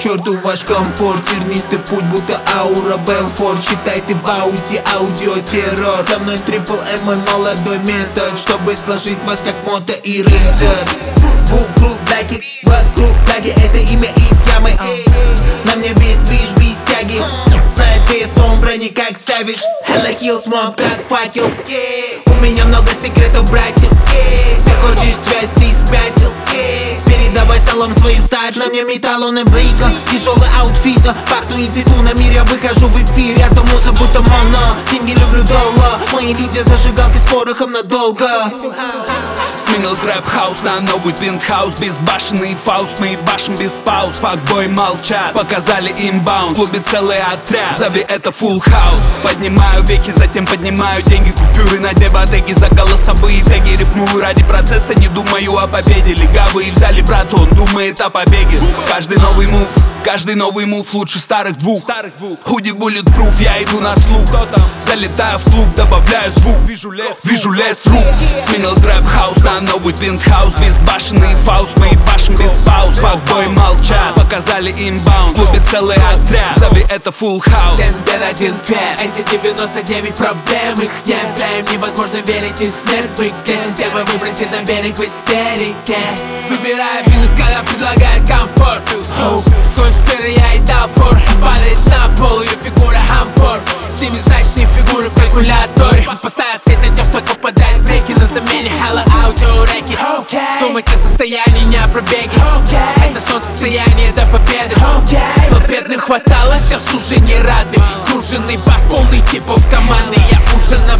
черту ваш комфорт. Тернистый путь, будто аура Белфорд. Считай ты в ауди, аудиотеррор. Со мной трипл М, мой молодой метод, чтобы сложить вас как мото и рыцарь. Вокруг даги, это имя из ямы. На мне весь движ без тяги. Знает весь сон брони как Savage. Hella Hills моб как факел. У меня много секретов, братья. Ты хочешь связь, ты спятил. Передавай салам своим старшим. На мне металл, он и блика. Тяжелый аутфит, пахну и цвету. На мир я выхожу в эфир, я то муза будто моно. Деньги люблю долго. Мои люди зажигалки с порохом надолго. Сменил трэп-хаус на новый пентхаус. Безбашенный фауст, мы башим без пауз. Факбой молчат, показали им баунс. В клубе целый отряд, зови это full house. Поднимаю веки, затем поднимаю деньги. Купюры на дне ботеки за голосовые теги. Рифмую ради процесса, не думаю о победе. Легавые взяли брат, он думает о побеге. Каждый новый мув лучше старых двух. Худи bulletproof, я иду на слух. Залетаю в клуб, добавляю звук. Вижу лес рук. Сменил трэп-хаус на новый пентхаус. Безбашенный фауст, мы башим без пауз. Факбой молчат, показали им баунс. В клубе целый отряд, зови это full house. 7 бед, 1 твет, эти 99 проблем. Их нет, да им невозможно верить и смерть в игре. Система выбросит на берег в истерике. Выбирая финес, когда предлагает комфорт. Плюс hope, конспиры я и дал фор. Падает на пол, ее фигура хамфор. Семизначные фигуры в калькуляторе. Поставя свет на тех, кто попадает в реки. На замене hella аудиореки. Думать о состоянии, не о пробеге. Это состояние до победы. Но бедных хватало, сейчас уже не рады. Круженный бас, полный типов с команды. Я ужин